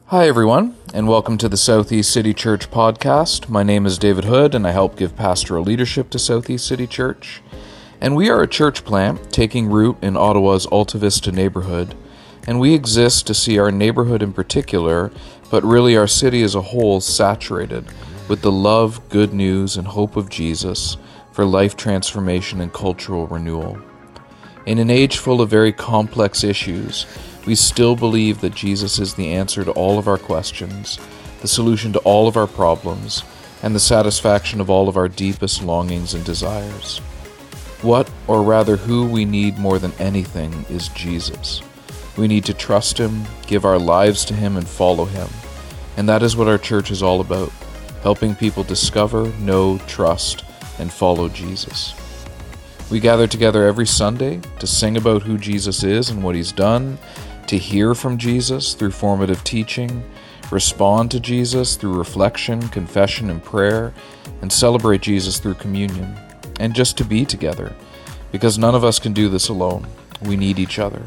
Hi everyone, and welcome to the Southeast City Church podcast. My name is David Hood, and I help give pastoral leadership to Southeast City Church. And we are a church plant taking root in Ottawa's Alta Vista neighborhood, and we exist to see our neighborhood in particular, but really our city as a whole, saturated with the love, good news, and hope of Jesus for life transformation and cultural renewal. In an age full of very complex issues, we still believe that Jesus is the answer to all of our questions, the solution to all of our problems, and the satisfaction of all of our deepest longings and desires. What, or rather who we need more than anything, is Jesus. We need to trust Him, give our lives to Him, and follow Him. And that is what our church is all about, helping people discover, know, trust, and follow Jesus. We gather together every Sunday to sing about who Jesus is and what He's done, to hear from Jesus through formative teaching, respond to Jesus through reflection, confession, and prayer, and celebrate Jesus through communion, and just to be together, because none of us can do this alone. We need each other.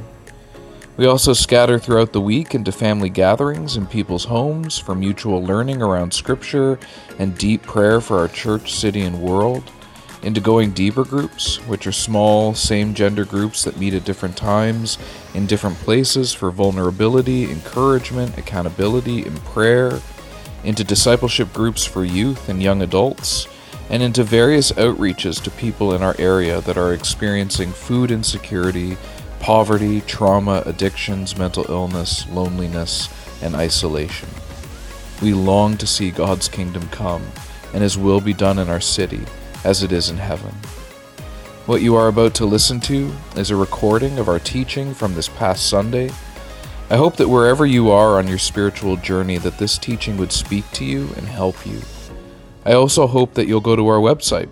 We also scatter throughout the week into family gatherings in people's homes for mutual learning around Scripture and deep prayer for our church, city, and world, into going deeper groups, which are small, same-gender groups that meet at different times, in different places for vulnerability, encouragement, accountability, and prayer, into discipleship groups for youth and young adults, and into various outreaches to people in our area that are experiencing food insecurity, poverty, trauma, addictions, mental illness, loneliness, and isolation. We long to see God's kingdom come, and His will be done in our city, as it is in heaven. What you are about to listen to is a recording of our teaching from this past Sunday. I hope that wherever you are on your spiritual journey, that this teaching would speak to you and help you. I also hope that you'll go to our website,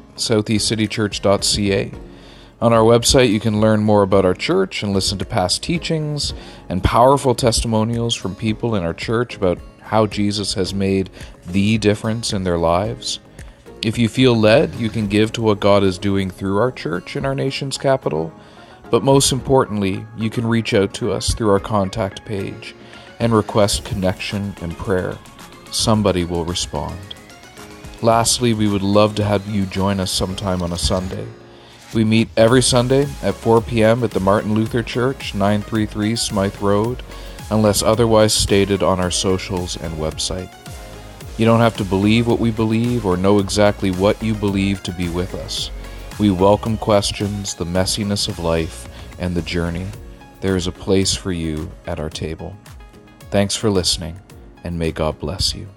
southeastcitychurch.ca. On our website, you can learn more about our church and listen to past teachings and powerful testimonials from people in our church about how Jesus has made the difference in their lives. If you feel led, you can give to what God is doing through our church in our nation's capital. But most importantly, you can reach out to us through our contact page and request connection and prayer. Somebody will respond. Lastly, we would love to have you join us sometime on a Sunday. We meet every Sunday at 4 p.m. at the Martin Luther Church, 933 Smythe Road, unless otherwise stated on our socials and website. You don't have to believe what we believe or know exactly what you believe to be with us. We welcome questions, the messiness of life, and the journey. There is a place for you at our table. Thanks for listening, and may God bless you.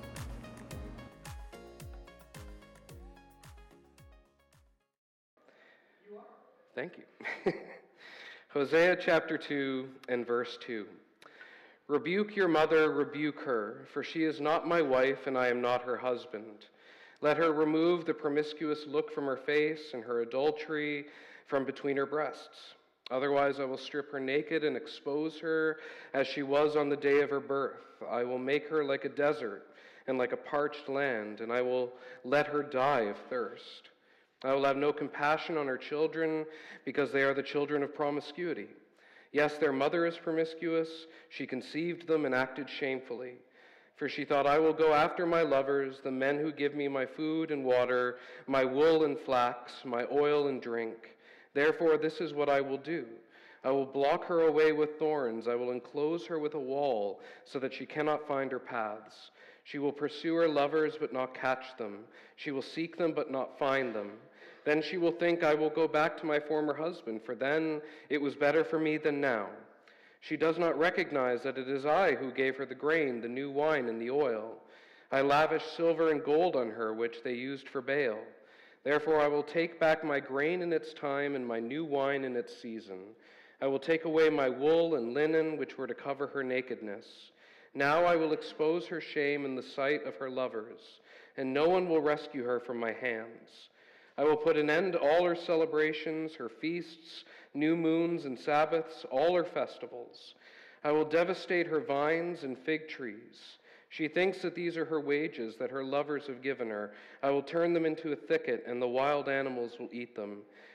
Thank you. Hosea chapter 2 and verse 2. Rebuke your mother, rebuke her, for she is not my wife, and I am not her husband. Let her remove the promiscuous look from her face and her adultery from between her breasts. Otherwise I will strip her naked and expose her as she was on the day of her birth. I will make her like a desert and like a parched land, and I will let her die of thirst. I will have no compassion on her children, because they are the children of promiscuity. Yes, their mother is promiscuous. She conceived them and acted shamefully. For she thought, I will go after my lovers, the men who give me my food and water, my wool and flax, my oil and drink. Therefore, this is what I will do. I will block her away with thorns. I will enclose her with a wall, so that she cannot find her paths. She will pursue her lovers, but not catch them. She will seek them, but not find them. Then she will think, I will go back to my former husband, for then it was better for me than now. She does not recognize that it is I who gave her the grain, the new wine, and the oil. I lavished silver and gold on her, which they used for Baal. Therefore I will take back my grain in its time and my new wine in its season. I will take away my wool and linen, which were to cover her nakedness. Now I will expose her shame in the sight of her lovers, and no one will rescue her from my hands. I will put an end to all her celebrations, her feasts, new moons and Sabbaths, all her festivals. I will devastate her vines and fig trees. She thinks that these are her wages that her lovers have given her. I will turn them into a thicket, and the wild animals will eat them.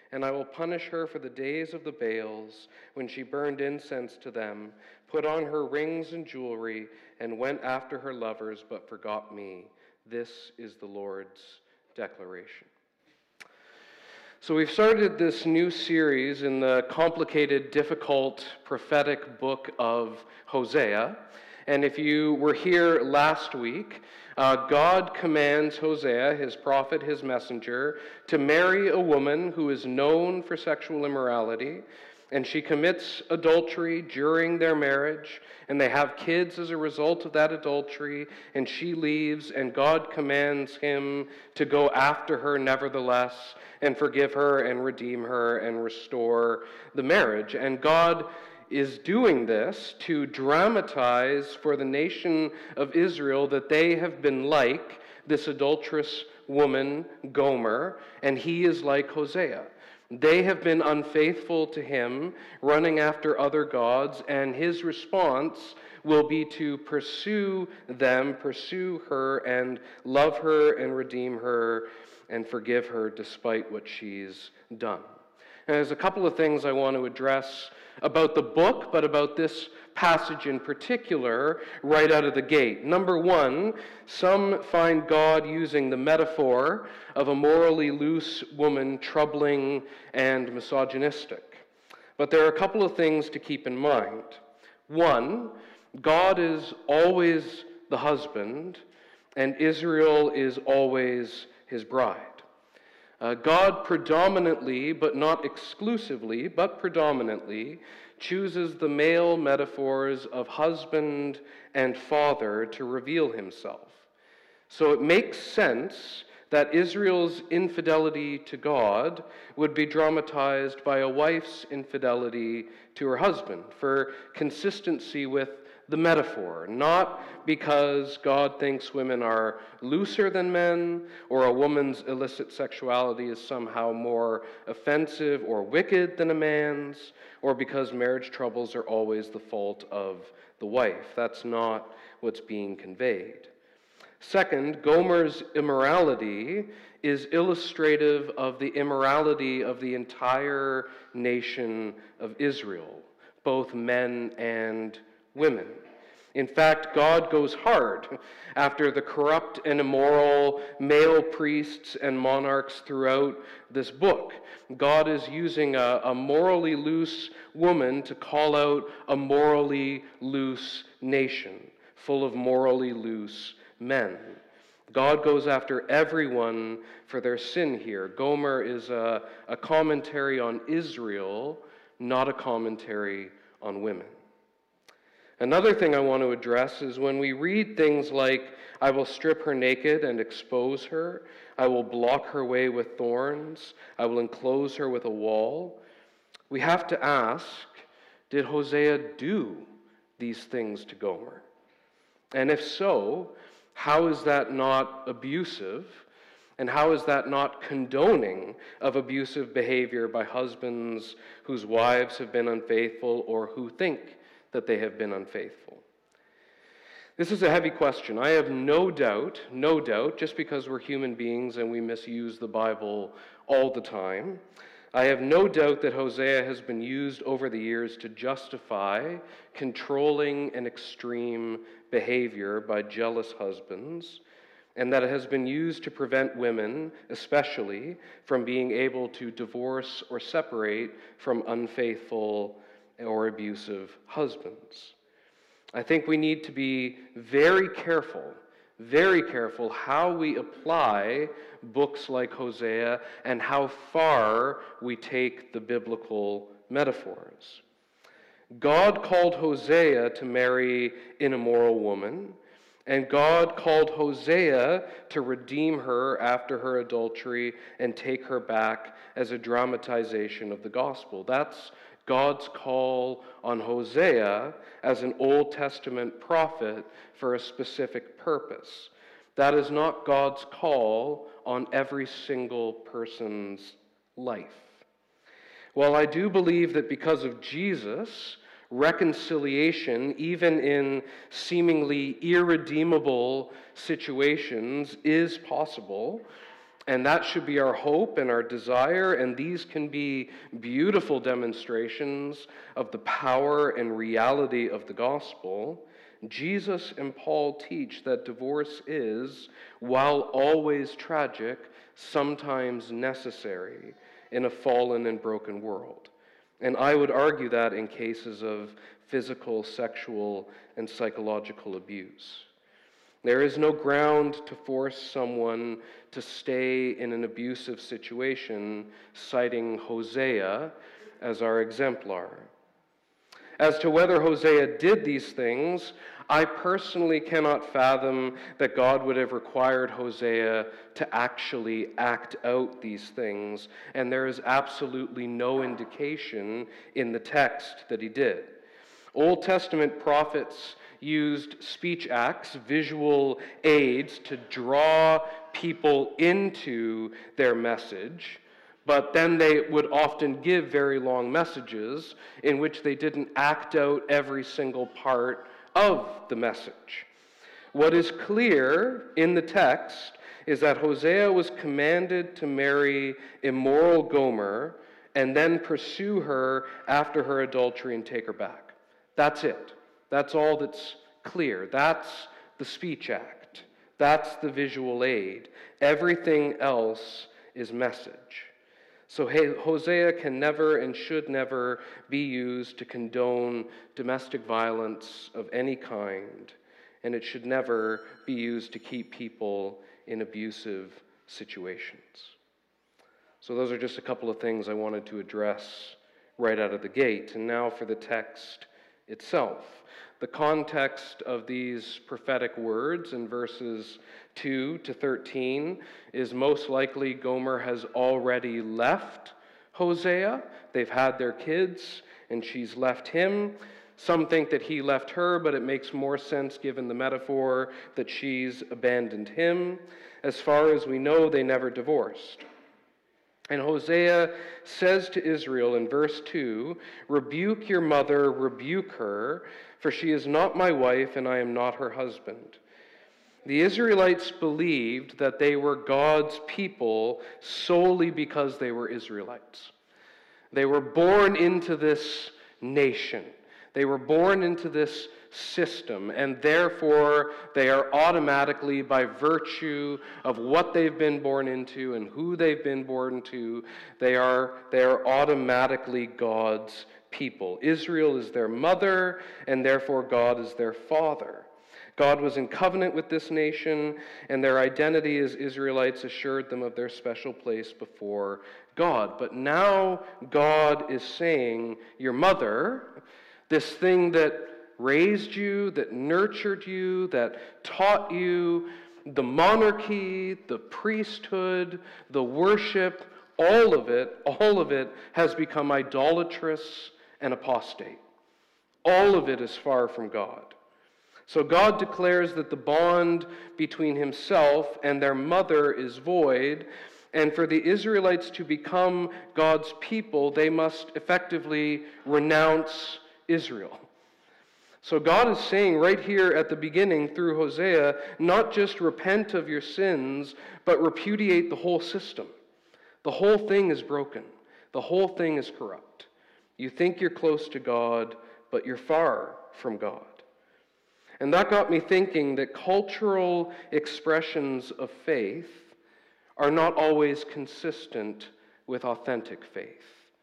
And I will punish her for the days of the Baals, when she burned incense to them, put on her rings and jewelry, and went after her lovers, but forgot me. This is the Lord's declaration. So we've started this new series in the complicated, difficult, prophetic book of Hosea. And if you were here last week, God commands Hosea, his prophet, his messenger, to marry a woman who is known for sexual immorality, and she commits adultery during their marriage, and they have kids as a result of that adultery, and she leaves, and God commands him to go after her nevertheless, and forgive her, and redeem her, and restore the marriage. And God is doing this to dramatize for the nation of Israel that they have been like this adulterous woman, Gomer, and he is like Hosea. They have been unfaithful to him, running after other gods, and his response will be to pursue them, pursue her, and love her, and redeem her, and forgive her despite what she's done. And there's a couple of things I want to address about the book, but about this passage in particular right out of the gate. Number one, some find God using the metaphor of a morally loose woman troubling and misogynistic. But there are a couple of things to keep in mind. One, God is always the husband, and Israel is always his bride. God predominantly, but not exclusively, but predominantly, chooses the male metaphors of husband and father to reveal himself. So it makes sense that Israel's infidelity to God would be dramatized by a wife's infidelity to her husband for consistency with the metaphor, not because God thinks women are looser than men, or a woman's illicit sexuality is somehow more offensive or wicked than a man's, or because marriage troubles are always the fault of the wife. That's not what's being conveyed. Second, Gomer's immorality is illustrative of the immorality of the entire nation of Israel, both men and women. In fact, God goes hard after the corrupt and immoral male priests and monarchs throughout this book. God is using a morally loose woman to call out a morally loose nation, full of morally loose men. God goes after everyone for their sin here. Gomer is a commentary on Israel, not a commentary on women. Another thing I want to address is when we read things like, I will strip her naked and expose her, I will block her way with thorns, I will enclose her with a wall, we have to ask, did Hosea do these things to Gomer? And if so, how is that not abusive? And how is that not condoning of abusive behavior by husbands whose wives have been unfaithful or who think that they have been unfaithful? This is a heavy question. I have no doubt, just because we're human beings and we misuse the Bible all the time, I have no doubt that Hosea has been used over the years to justify controlling and extreme behavior by jealous husbands, and that it has been used to prevent women, especially, from being able to divorce or separate from unfaithful or abusive husbands. I think we need to be very careful how we apply books like Hosea and how far we take the biblical metaphors. God called Hosea to marry an immoral woman, and God called Hosea to redeem her after her adultery and take her back as a dramatization of the gospel. That's God's call on Hosea as an Old Testament prophet for a specific purpose. That is not God's call on every single person's life. While I do believe that because of Jesus, reconciliation, even in seemingly irredeemable situations, is possible, And that should be our hope and our desire, and these can be beautiful demonstrations of the power and reality of the gospel. Jesus and Paul teach that divorce is, while always tragic, sometimes necessary in a fallen and broken world. And I would argue that in cases of physical, sexual, and psychological abuse. There is no ground to force someone to stay in an abusive situation, citing Hosea as our exemplar. As to whether Hosea did these things, I personally cannot fathom that God would have required Hosea to actually act out these things, and there is absolutely no indication in the text that he did. Old Testament prophets used speech acts, visual aids, to draw people into their message, but then they would often give very long messages in which they didn't act out every single part of the message. What is clear in the text is that Hosea was commanded to marry immoral Gomer and then pursue her after her adultery and take her back. That's it. That's all that's clear. That's the speech act. That's the visual aid. Everything else is message. So Hosea can never and should never be used to condone domestic violence of any kind, and it should never be used to keep people in abusive situations. So those are just a couple of things I wanted to address right out of the gate. And now for the text itself. The context of these prophetic words in verses 2 to 13 is most likely Gomer has already left Hosea. They've had their kids, and she's left him. Some think that he left her, but it makes more sense given the metaphor that she's abandoned him. As far as we know, they never divorced. And Hosea says to Israel in verse 2, "Rebuke your mother, rebuke her, for she is not my wife, and I am not her husband." The Israelites believed that they were God's people solely because they were Israelites. They were born into this nation. They were born into this system, and therefore they are automatically, by virtue of what they've been born into and who they've been born to, they are automatically God's people. Israel is their mother, and therefore God is their father. God was in covenant with this nation, and their identity as Israelites assured them of their special place before God. But now God is saying, your mother, this thing that raised you, that nurtured you, that taught you, the monarchy, the priesthood, the worship, all of it has become idolatrous and apostate. All of it is far from God. So God declares that the bond between himself and their mother is void, and for the Israelites to become God's people, they must effectively renounce Israel. So God is saying right here at the beginning through Hosea, not just repent of your sins, but repudiate the whole system. The whole thing is broken. The whole thing is corrupt. You think you're close to God, but you're far from God. And that got me thinking that cultural expressions of faith are not always consistent with authentic faith.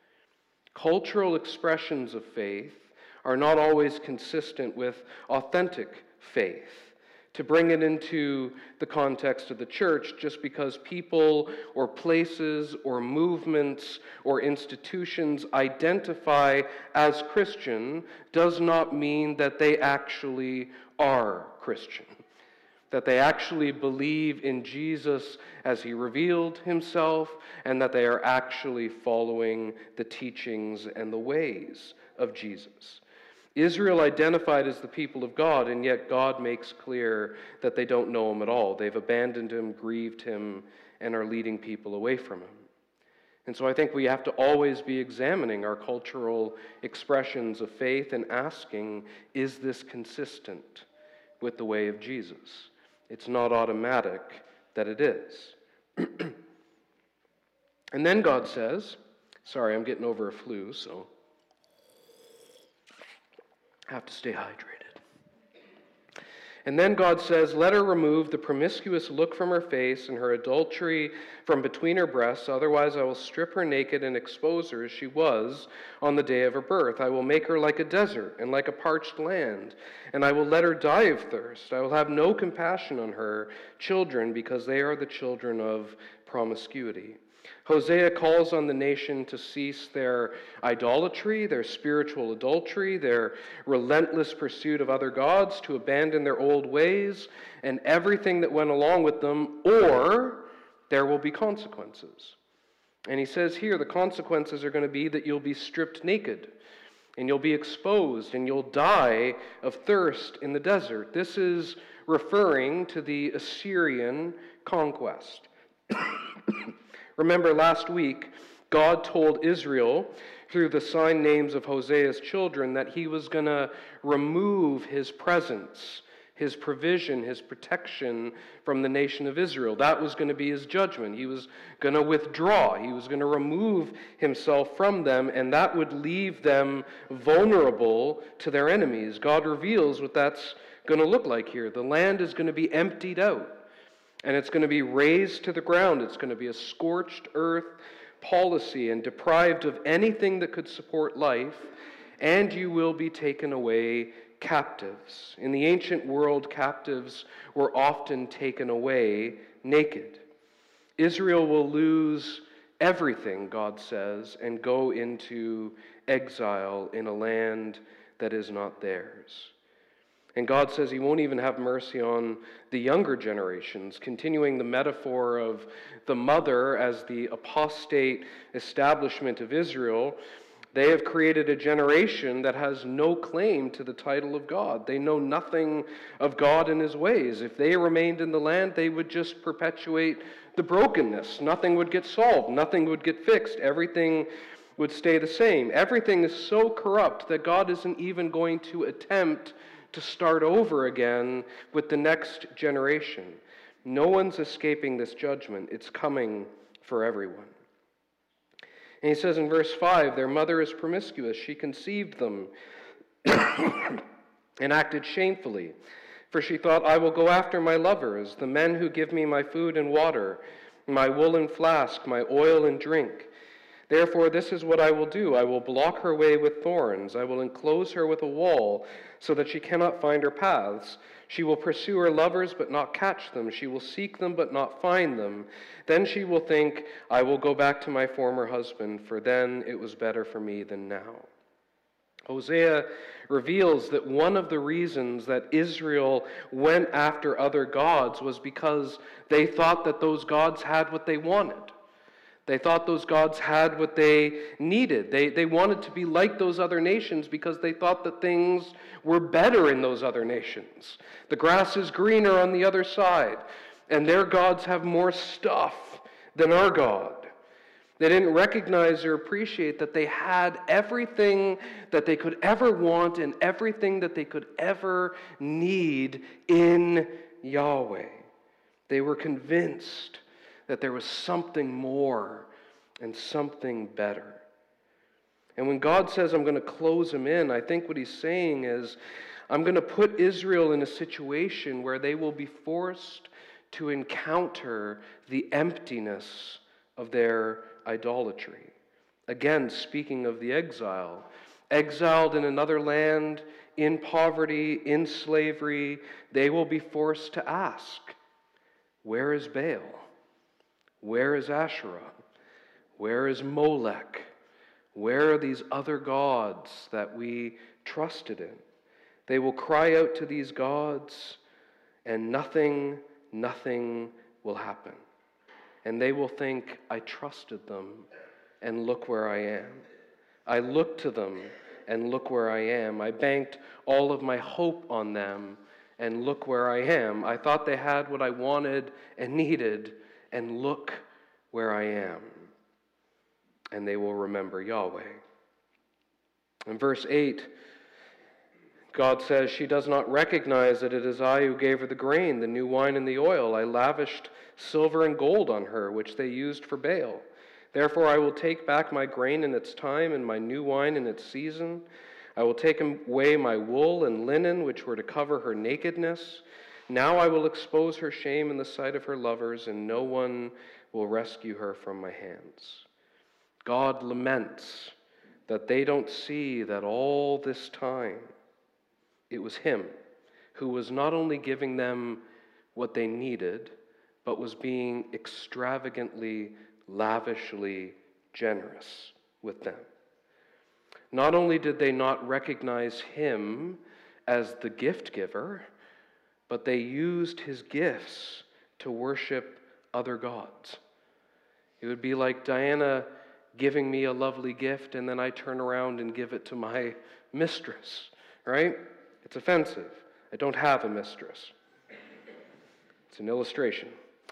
Cultural expressions of faith are not always consistent with authentic faith. To bring it into the context of the church, just because people or places or movements or institutions identify as Christian does not mean that they actually are Christian, that they actually believe in Jesus as he revealed himself, and that they are actually following the teachings and the ways of Jesus. Israel identified as the people of God, and yet God makes clear that they don't know him at all. They've abandoned him, grieved him, and are leading people away from him. And so I think we have to always be examining our cultural expressions of faith and asking, is this consistent with the way of Jesus? It's not automatic that it is. And then God says, sorry, I'm getting over a flu, so I have to stay hydrated. And then God says, let her remove the promiscuous look from her face and her adultery from between her breasts, otherwise I will strip her naked and expose her as she was on the day of her birth. I will make her like a desert and like a parched land, and I will let her die of thirst. I will have no compassion on her children, because they are the children of promiscuity. Hosea calls on the nation to cease their idolatry, their spiritual adultery, their relentless pursuit of other gods, to abandon their old ways and everything that went along with them, or there will be consequences. And he says here the consequences are going to be that you'll be stripped naked, and you'll be exposed, and you'll die of thirst in the desert. This is referring to the Assyrian conquest. Remember last week, God told Israel through the sign names of Hosea's children that he was going to remove his presence, his provision, his protection from the nation of Israel. That was going to be his judgment. He was going to withdraw. He was going to remove himself from them, and that would leave them vulnerable to their enemies. God reveals what that's going to look like here. The land is going to be emptied out. And it's going to be razed to the ground. It's going to be a scorched earth policy and deprived of anything that could support life, and you will be taken away captives. In the ancient world, captives were often taken away naked. Israel will lose everything, God says, and go into exile in a land that is not theirs. And God says he won't even have mercy on the younger generations, continuing the metaphor of the mother as the apostate establishment of Israel. They have created a generation that has no claim to the title of God. They know nothing of God and his ways. If they remained in the land, they would just perpetuate the brokenness. Nothing would get solved. Nothing would get fixed. Everything would stay the same. Everything is so corrupt that God isn't even going to attempt to start over again with the next generation. No one's escaping this judgment. It's coming for everyone. And he says in verse 5, their mother is promiscuous. She conceived them and acted shamefully. For she thought, I will go after my lovers, the men who give me my food and water, my woolen flask, my oil and drink. Therefore, this is what I will do. I will block her way with thorns. I will enclose her with a wall so that she cannot find her paths. She will pursue her lovers but not catch them. She will seek them but not find them. Then she will think, I will go back to my former husband, for then it was better for me than now. Hosea reveals that one of the reasons that Israel went after other gods was because they thought that those gods had what they wanted. They thought those gods had what they needed. They wanted to be like those other nations because they thought that things were better in those other nations. The grass is greener on the other side, and their gods have more stuff than our God. They didn't recognize or appreciate that they had everything that they could ever want and everything that they could ever need in Yahweh. They were convinced that there was something more and something better. And when God says, I'm going to close them in, I think what he's saying is, I'm going to put Israel in a situation where they will be forced to encounter the emptiness of their idolatry. Again, speaking of the exile, exiled in another land, in poverty, in slavery, they will be forced to ask, where is Baal? Where is Asherah? Where is Molech? Where are these other gods that we trusted in? They will cry out to these gods, and nothing will happen. And they will think, I trusted them, and look where I am. I looked to them, and look where I am. I banked all of my hope on them, and look where I am. I thought they had what I wanted and needed, and look where I am. And they will remember Yahweh. In verse 8, God says, she does not recognize that it is I who gave her the grain, the new wine, and the oil. I lavished silver and gold on her, which they used for Baal. Therefore I will take back my grain in its time and my new wine in its season. I will take away my wool and linen, which were to cover her nakedness. Now I will expose her shame in the sight of her lovers, and no one will rescue her from my hands. God laments that they don't see that all this time it was him who was not only giving them what they needed, but was being extravagantly, lavishly generous with them. Not only did they not recognize him as the gift giver, but they used his gifts to worship other gods. It would be like Diana giving me a lovely gift and then I turn around and give it to my mistress, right? It's offensive. I don't have a mistress. It's an illustration.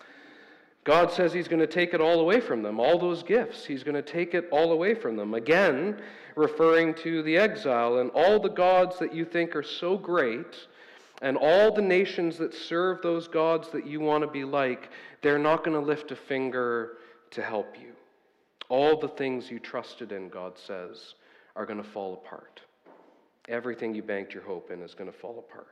God says he's going to take it all away from them, all those gifts. He's going to take it all away from them. Again, referring to the exile and all the gods that you think are so great and all the nations that serve those gods that you want to be like, they're not going to lift a finger to help you. All the things you trusted in, God says, are going to fall apart. Everything you banked your hope in is going to fall apart.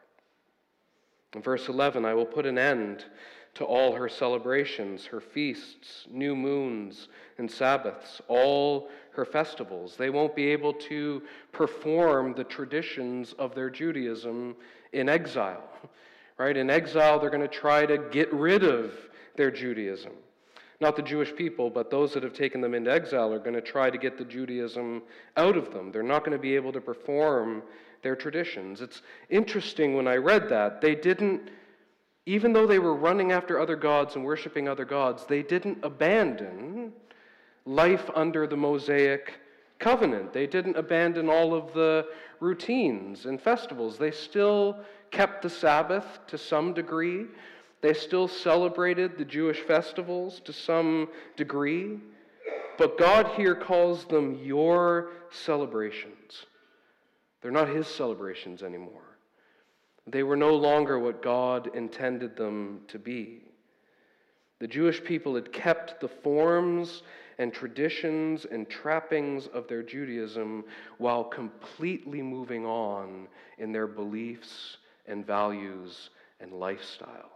In verse 11, I will put an end to all her celebrations, her feasts, new moons, and Sabbaths, all her festivals. They won't be able to perform the traditions of their Judaism in exile, right? In exile, they're going to try to get rid of their Judaism. Not the Jewish people, but those that have taken them into exile are going to try to get the Judaism out of them. They're not going to be able to perform their traditions. It's interesting when I read that, they didn't, even though they were running after other gods and worshiping other gods, they didn't abandon life under the Mosaic covenant. They didn't abandon all of the routines and festivals. They still kept the Sabbath to some degree. They still celebrated the Jewish festivals to some degree. But God here calls them your celebrations. They're not his celebrations anymore. They were no longer what God intended them to be. The Jewish people had kept the forms and traditions and trappings of their Judaism while completely moving on in their beliefs and values and lifestyle.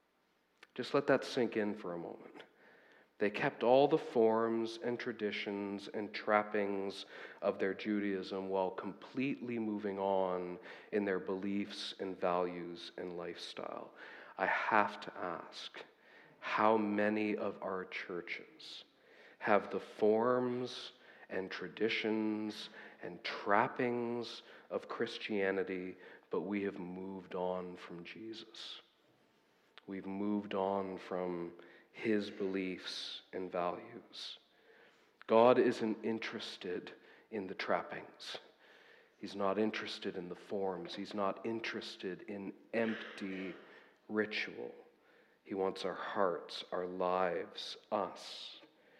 Just let that sink in for a moment. They kept all the forms and traditions and trappings of their Judaism while completely moving on in their beliefs and values and lifestyle. I have to ask, how many of our churches have the forms and traditions and trappings of Christianity, but we have moved on from Jesus? We've moved on from his beliefs and values. God isn't interested in the trappings. He's not interested in the forms. He's not interested in empty ritual. He wants our hearts, our lives, us.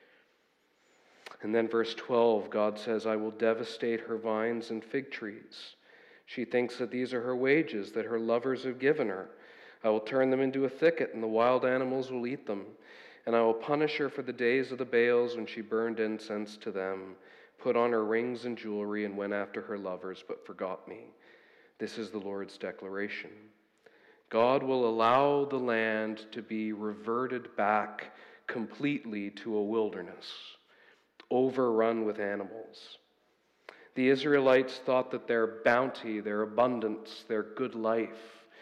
And then verse 12, God says, I will devastate her vines and fig trees. She thinks that these are her wages, that her lovers have given her. I will turn them into a thicket, and the wild animals will eat them. And I will punish her for the days of the Baals when she burned incense to them, put on her rings and jewelry, and went after her lovers, but forgot me. This is the Lord's declaration. God will allow the land to be reverted back completely to a wilderness, overrun with animals. The Israelites thought that their bounty, their abundance, their good life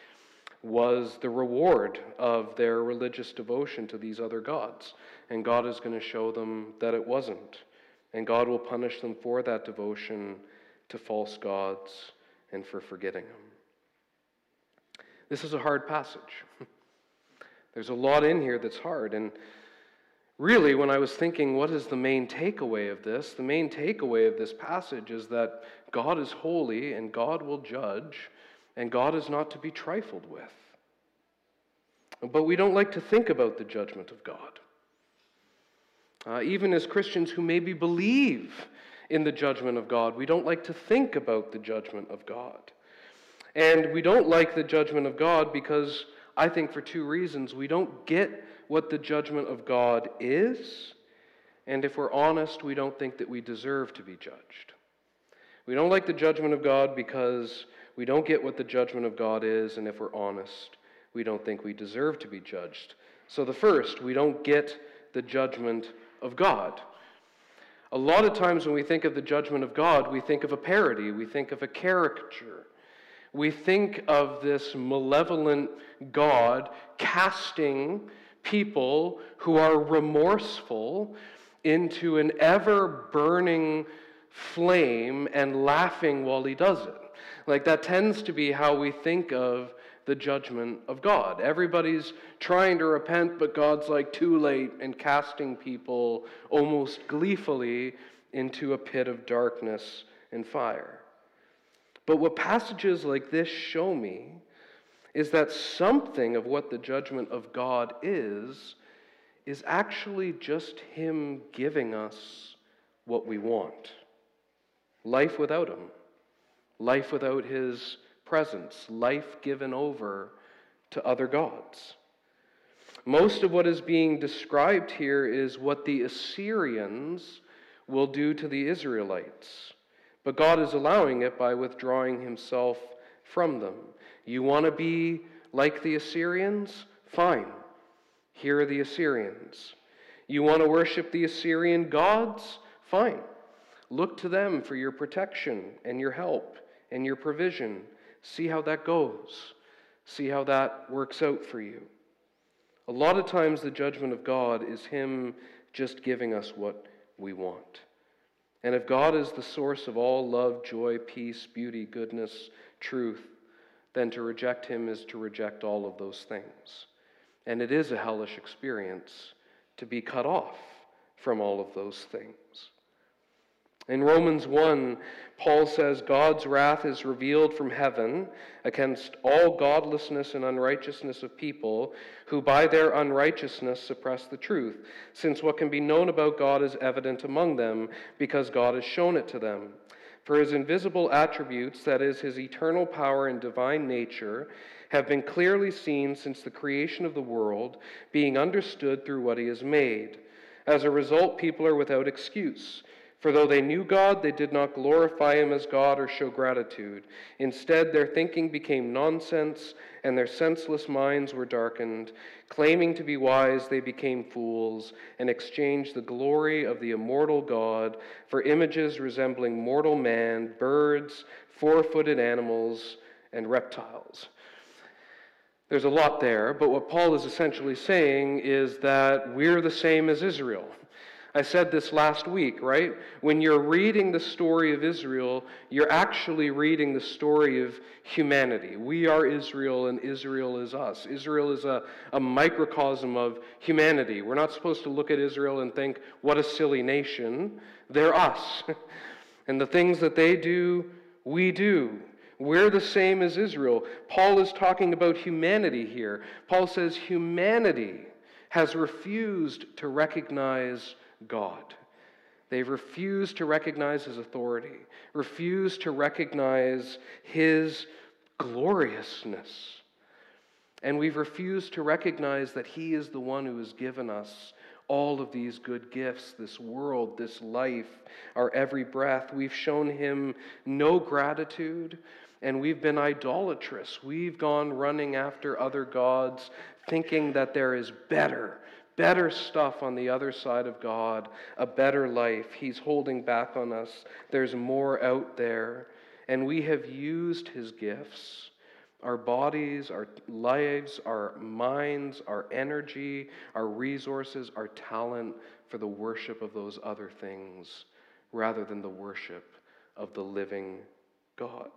was the reward of their religious devotion to these other gods. And God is going to show them that it wasn't. And God will punish them for that devotion to false gods and for forgetting them. This is a hard passage. There's a lot in here that's hard. And really, when I was thinking, what is the main takeaway of this? The main takeaway of this passage is that God is holy and God will judge, and God is not to be trifled with. But we don't like to think about the judgment of God. Even as Christians who maybe believe in the judgment of God, we don't like to think about the judgment of God. And we don't like the judgment of God because, I think for two reasons. We don't get what the judgment of God is, And if we're honest, we don't think that we deserve to be judged. We don't like the judgment of God because we don't get what the judgment of God is, and if we're honest, we don't think we deserve to be judged. So the first, we don't get the judgment of God. A lot of times when we think of the judgment of God, we think of a parody, we think of a caricature. We think of this malevolent God casting people who are remorseful into an ever-burning flame and laughing while he does it. Like, that tends to be how we think of the judgment of God. Everybody's trying to repent, but God's like too late and casting people almost gleefully into a pit of darkness and fire. But what passages like this show me is that something of what the judgment of God is actually just him giving us what we want. Life without him. Life without his presence. Life given over to other gods. Most of what is being described here is what the Assyrians will do to the Israelites. But God is allowing it by withdrawing himself from them. You want to be like the Assyrians? Fine. Here are the Assyrians. You want to worship the Assyrian gods? Fine. Look to them for your protection and your help and your provision. See how that goes. See how that works out for you. A lot of times the judgment of God is him just giving us what we want. And if God is the source of all love, joy, peace, beauty, goodness, truth, then to reject him is to reject all of those things. And it is a hellish experience to be cut off from all of those things. In Romans 1, Paul says, God's wrath is revealed from heaven against all godlessness and unrighteousness of people who by their unrighteousness suppress the truth, since what can be known about God is evident among them, because God has shown it to them. For his invisible attributes, that is, his eternal power and divine nature, have been clearly seen since the creation of the world, being understood through what he has made. As a result, people are without excuse. For though they knew God, they did not glorify him as God or show gratitude. Instead, their thinking became nonsense, and their senseless minds were darkened. Claiming to be wise, they became fools, and exchanged the glory of the immortal God for images resembling mortal man, birds, four-footed animals, and reptiles. There's a lot there, but what Paul is essentially saying is that we're the same as Israel. I said this last week, right? When you're reading the story of Israel, you're actually reading the story of humanity. We are Israel, and Israel is us. Israel is a microcosm of humanity. We're not supposed to look at Israel and think, what a silly nation. They're us. And the things that they do, we do. We're the same as Israel. Paul is talking about humanity here. Paul says humanity has refused to recognize God. They've refused to recognize his authority, refused to recognize his gloriousness. And we've refused to recognize that he is the one who has given us all of these good gifts, this world, this life, our every breath. We've shown him no gratitude, and we've been idolatrous. We've gone running after other gods, thinking that there is better stuff on the other side of God, a better life. He's holding back on us. There's more out there. And we have used his gifts, our bodies, our lives, our minds, our energy, our resources, our talent for the worship of those other things rather than the worship of the living God.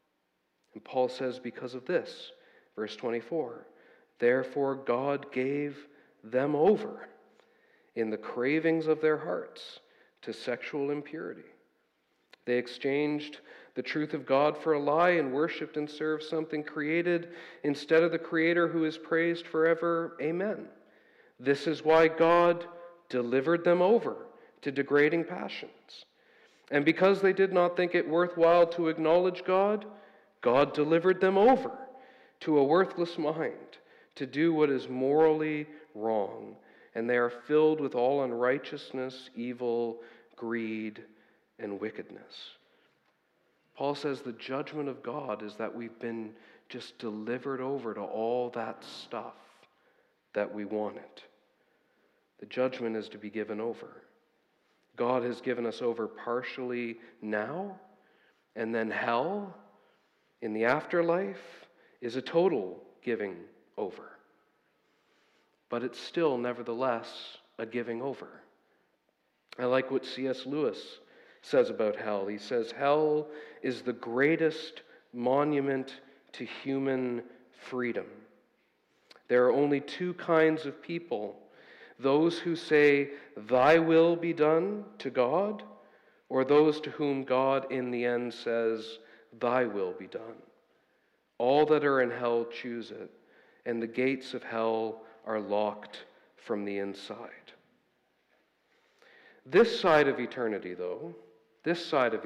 And Paul says, because of this, verse 24, therefore God gave them over in the cravings of their hearts to sexual impurity. They exchanged the truth of God for a lie and worshipped and served something created instead of the Creator who is praised forever. Amen. This is why God delivered them over to degrading passions. And because they did not think it worthwhile to acknowledge God, God delivered them over to a worthless mind to do what is morally wrong, and they are filled with all unrighteousness, evil, greed, and wickedness. Paul says the judgment of God is that we've been just delivered over to all that stuff that we wanted. The judgment is to be given over. God has given us over partially now, and then hell in the afterlife is a total giving over. But it's still, nevertheless, a giving over. I like what C.S. Lewis says about hell. He says, hell is the greatest monument to human freedom. There are only two kinds of people: those who say, "Thy will be done," to God, or those to whom God in the end says, "Thy will be done." All that are in hell choose it, and the gates of hell are locked from the inside. This side of eternity, though, the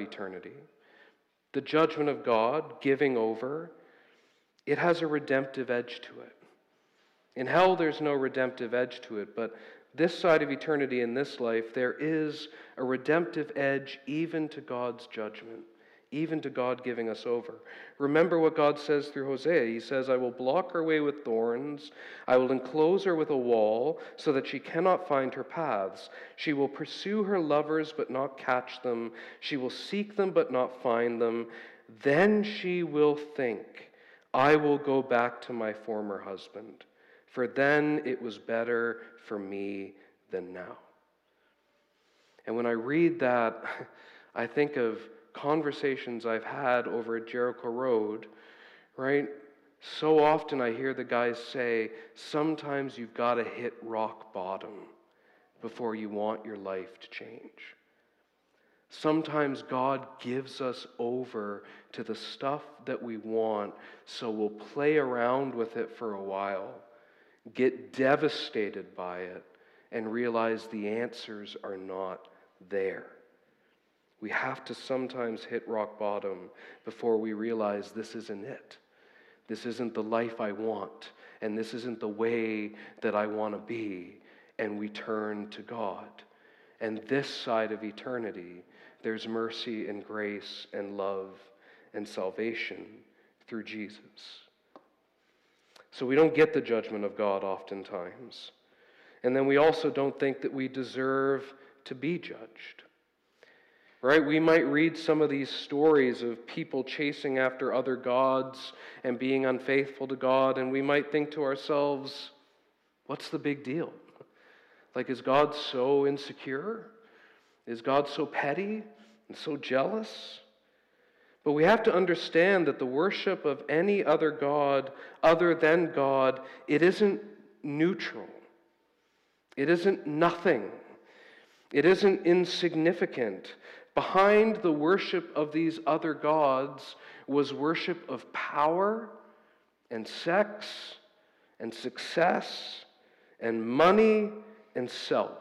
judgment of God, giving over, it has a redemptive edge to it. In hell, there's no redemptive edge to it, but this side of eternity in this life, there is a redemptive edge even to God's judgment, even to God giving us over. Remember what God says through Hosea. He says, "I will block her way with thorns. I will enclose her with a wall so that she cannot find her paths. She will pursue her lovers but not catch them. She will seek them but not find them. Then she will think, I will go back to my former husband, for then it was better for me than now." And when I read that, I think of conversations I've had over at Jericho Road, right? So often I hear the guys say, sometimes you've got to hit rock bottom before you want your life to change. Sometimes God gives us over to the stuff that we want, so we'll play around with it for a while, get devastated by it, and realize the answers are not there. We have to sometimes hit rock bottom before we realize this isn't it. This isn't the life I want, and this isn't the way that I want to be, and we turn to God. And this side of eternity, there's mercy and grace and love and salvation through Jesus. So we don't get the judgment of God oftentimes. And then we also don't think that we deserve to be judged. Right? We might read some of these stories of people chasing after other gods and being unfaithful to God, and we might think to ourselves, what's the big deal? Like, is God so insecure? Is God so petty and so jealous? But we have to understand that the worship of any other god other than God, it isn't neutral. It isn't nothing. It isn't insignificant. Behind the worship of these other gods was worship of power and sex and success and money and self.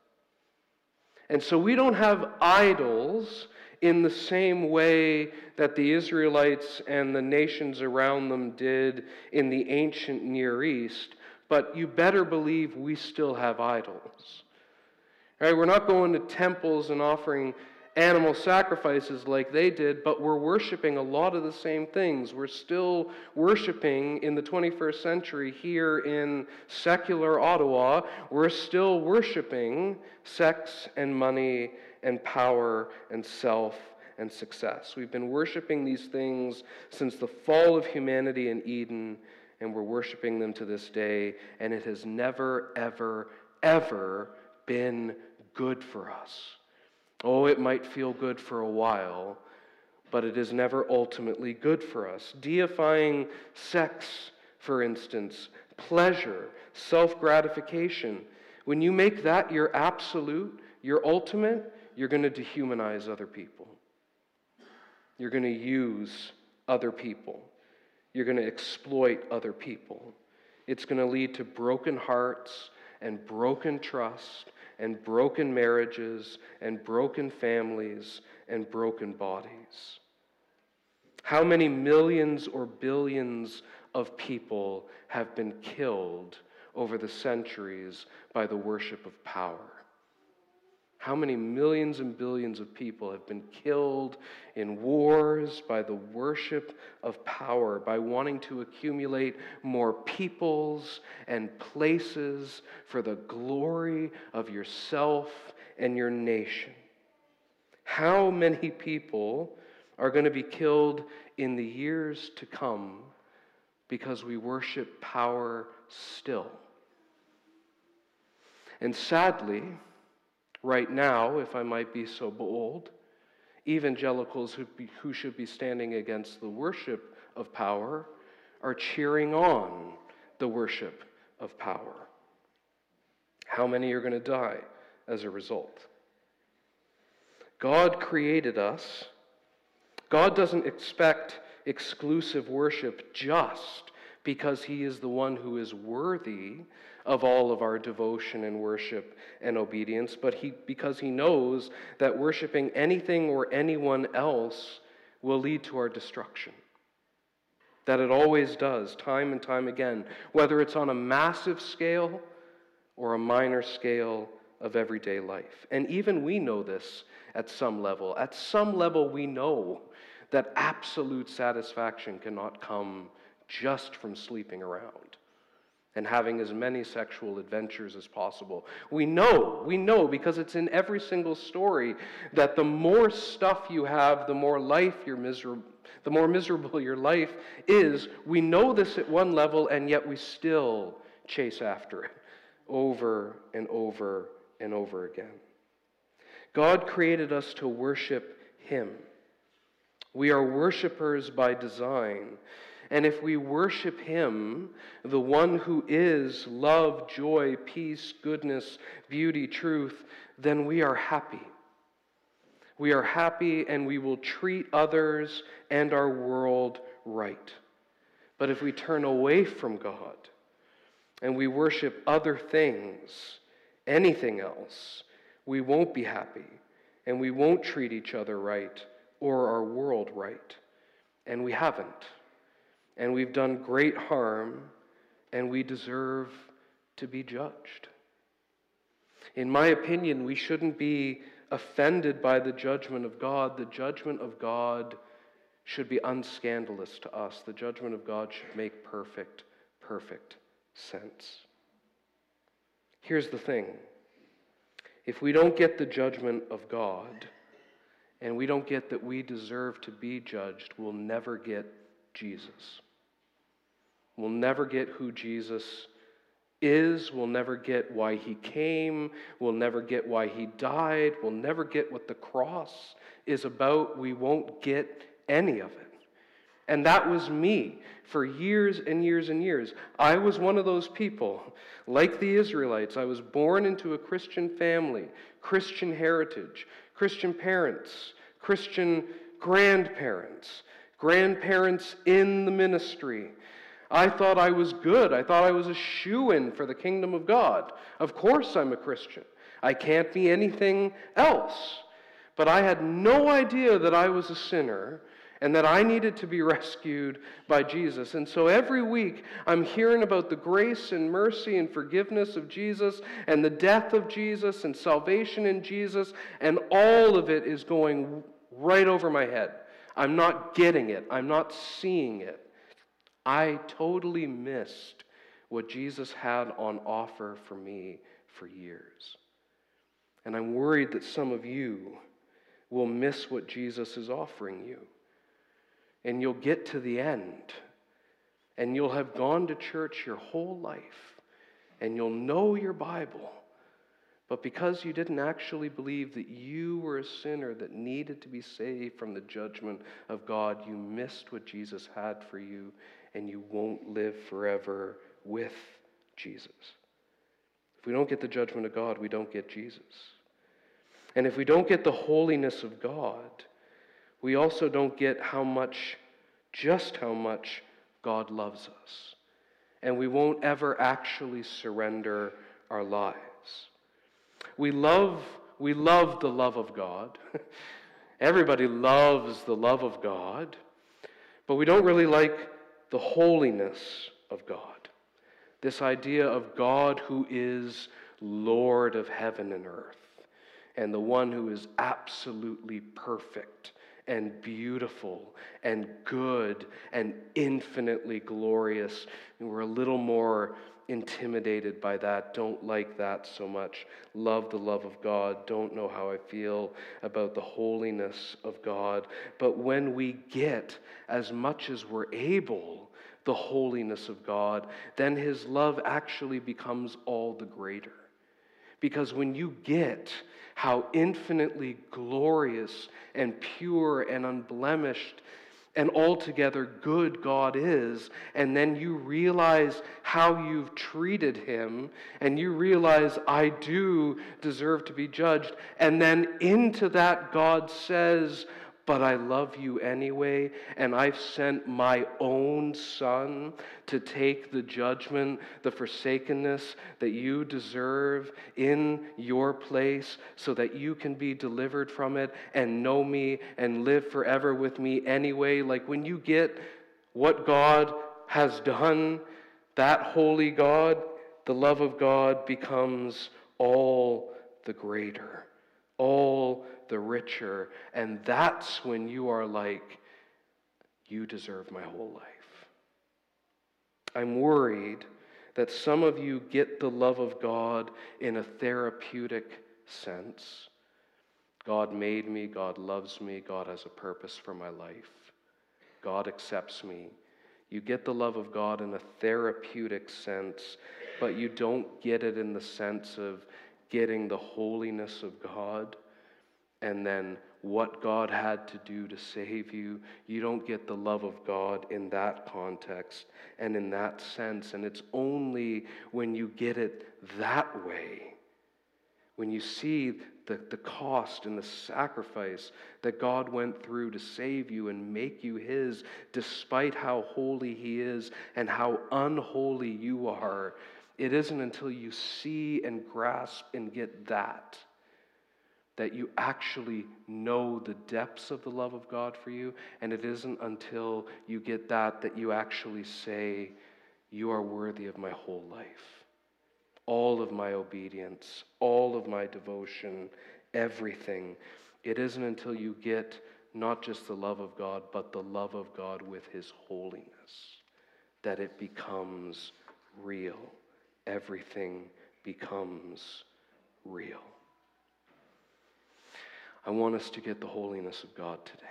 And so we don't have idols in the same way that the Israelites and the nations around them did in the ancient Near East, but you better believe we still have idols. Right? We're not going to temples and offering animal sacrifices like they did, but we're worshiping a lot of the same things. We're still worshiping in the 21st century here in secular Ottawa. We're still worshiping sex and money and power and self and success. We've been worshiping these things since the fall of humanity in Eden, and we're worshiping them to this day, and it has never, ever, ever been good for us. Oh, it might feel good for a while, but it is never ultimately good for us. Deifying sex, for instance, pleasure, self-gratification, when you make that your absolute, your ultimate, you're going to dehumanize other people. You're going to use other people. You're going to exploit other people. It's going to lead to broken hearts and broken trust and broken marriages and broken families and broken bodies. How many millions or billions of people have been killed over the centuries by the worship of power? How many millions and billions of people have been killed in wars by the worship of power, by wanting to accumulate more peoples and places for the glory of yourself and your nation? How many people are going to be killed in the years to come because we worship power still? And sadly, right now, if I might be so bold, evangelicals who should be standing against the worship of power are cheering on the worship of power. How many are going to die as a result? God created us. God doesn't expect exclusive worship just because He is the one who is worthy of all of our devotion and worship and obedience, but because He knows that worshiping anything or anyone else will lead to our destruction. That it always does, time and time again, whether it's on a massive scale or a minor scale of everyday life. And even we know this at some level. At some level, we know that absolute satisfaction cannot come just from sleeping around and having as many sexual adventures as possible. We know because it's in every single story that the more stuff you have, the more miserable your life is. We know this at one level, and yet we still chase after it over and over and over again. God created us to worship Him. We are worshipers by design. And if we worship Him, the one who is love, joy, peace, goodness, beauty, truth, then we are happy. We are happy and we will treat others and our world right. But if we turn away from God and we worship other things, anything else, we won't be happy and we won't treat each other right or our world right. And we haven't. And we've done great harm, and we deserve to be judged. In my opinion, we shouldn't be offended by the judgment of God. The judgment of God should be unscandalous to us. The judgment of God should make perfect sense. Here's the thing. If we don't get the judgment of God, and we don't get that we deserve to be judged, we'll never get Jesus. We'll never get who Jesus is. We'll never get why He came. We'll never get why He died. We'll never get what the cross is about. We won't get any of it. And that was me for years and years and years. I was one of those people, like the Israelites. I was born into a Christian family, Christian heritage, Christian parents, Christian grandparents, grandparents in the ministry. I thought I was good. I thought I was a shoo-in for the kingdom of God. Of course I'm a Christian. I can't be anything else. But I had no idea that I was a sinner and that I needed to be rescued by Jesus. And so every week I'm hearing about the grace and mercy and forgiveness of Jesus and the death of Jesus and salvation in Jesus, and all of it is going right over my head. I'm not getting it. I'm not seeing it. I totally missed what Jesus had on offer for me for years. And I'm worried that some of you will miss what Jesus is offering you. And you'll get to the end, and you'll have gone to church your whole life, and you'll know your Bible. But because you didn't actually believe that you were a sinner that needed to be saved from the judgment of God, you missed what Jesus had for you, and you won't live forever with Jesus. If we don't get the judgment of God, we don't get Jesus. And if we don't get the holiness of God, we also don't get just how much God loves us. And we won't ever actually surrender our lives. We love the love of God. Everybody loves the love of God. But we don't really like the holiness of God. This idea of God who is Lord of heaven and earth, and the one who is absolutely perfect and beautiful and good and infinitely glorious. And we're a little more intimidated by that, don't like that so much. Love the love of God, don't know how I feel about the holiness of God. But when we get as much as we're able the holiness of God, then his love actually becomes all the greater. Because when you get how infinitely glorious and pure and unblemished and altogether good God is, and then you realize how you've treated him, and you realize, I do deserve to be judged, and then into that God says, but I love you anyway, and I've sent my own Son to take the judgment, the forsakenness that you deserve in your place so that you can be delivered from it and know me and live forever with me anyway. Like when you get what God has done, that holy God, the love of God becomes all the greater, all the richer, and that's when you are like, you deserve my whole life. I'm worried that some of you get the love of God in a therapeutic sense. God made me, God loves me, God has a purpose for my life. God accepts me. You get the love of God in a therapeutic sense, but you don't get it in the sense of getting the holiness of God and then what God had to do to save you. You don't get the love of God in that context and in that sense. And it's only when you get it that way, when you see the cost and the sacrifice that God went through to save you and make you his, despite how holy he is and how unholy you are. It isn't until you see and grasp and get that you actually know the depths of the love of God for you. And it isn't until you get that you actually say, you are worthy of my whole life. All of my obedience, all of my devotion, everything. It isn't until you get not just the love of God, but the love of God with his holiness, that it becomes real. Everything becomes real. I want us to get the holiness of God today.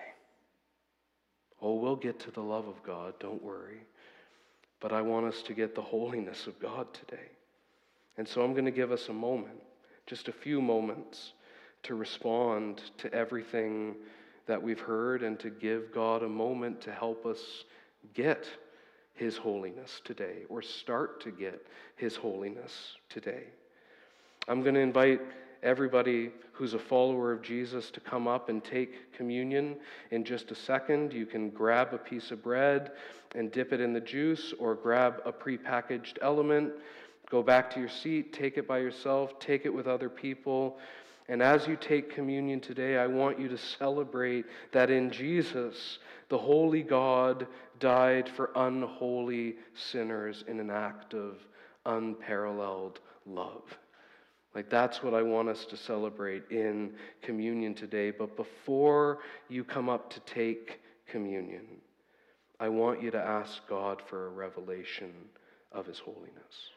Oh, we'll get to the love of God, don't worry. But I want us to get the holiness of God today. And so I'm going to give us a moment, just a few moments, to respond to everything that we've heard and to give God a moment to help us get his holiness today, or start to get his holiness today. I'm going to invite everybody who's a follower of Jesus to come up and take communion in just a second. You can grab a piece of bread and dip it in the juice, or grab a prepackaged element, go back to your seat, take it by yourself, take it with other people. And as you take communion today, I want you to celebrate that in Jesus, the holy God died for unholy sinners in an act of unparalleled love. Like, that's what I want us to celebrate in communion today. But before you come up to take communion, I want you to ask God for a revelation of his holiness.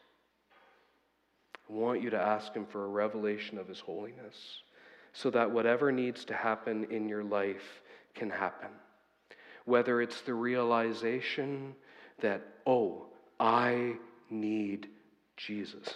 I want you to ask him for a revelation of his holiness so that whatever needs to happen in your life can happen. Whether it's the realization that, oh, I need Jesus.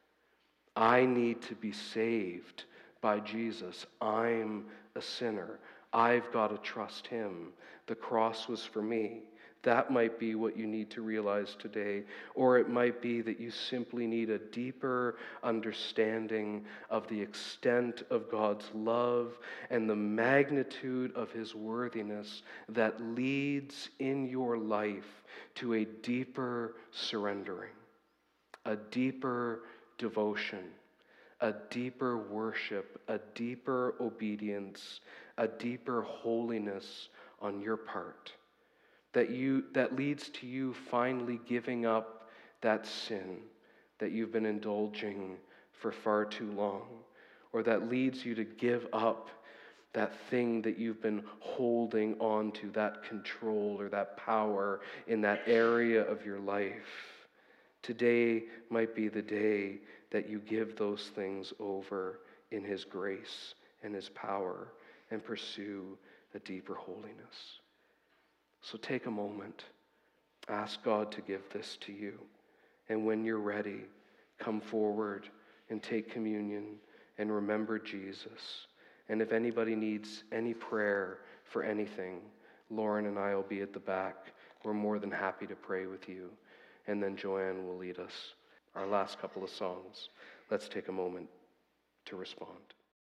I need to be saved by Jesus. I'm a sinner. I've got to trust him. The cross was for me. That might be what you need to realize today. Or it might be that you simply need a deeper understanding of the extent of God's love and the magnitude of his worthiness that leads in your life to a deeper surrendering, a deeper devotion, a deeper worship, a deeper obedience, a deeper holiness on your part, that leads to you finally giving up that sin that you've been indulging for far too long, or that leads you to give up that thing that you've been holding on to, that control or that power in that area of your life. Today might be the day that you give those things over in His grace and His power and pursue a deeper holiness. So take a moment, ask God to give this to you, and when you're ready, come forward and take communion and remember Jesus. And if anybody needs any prayer for anything, Lauren and I will be at the back. We're more than happy to pray with you. And then Joanne will lead us our last couple of songs. Let's take a moment to respond.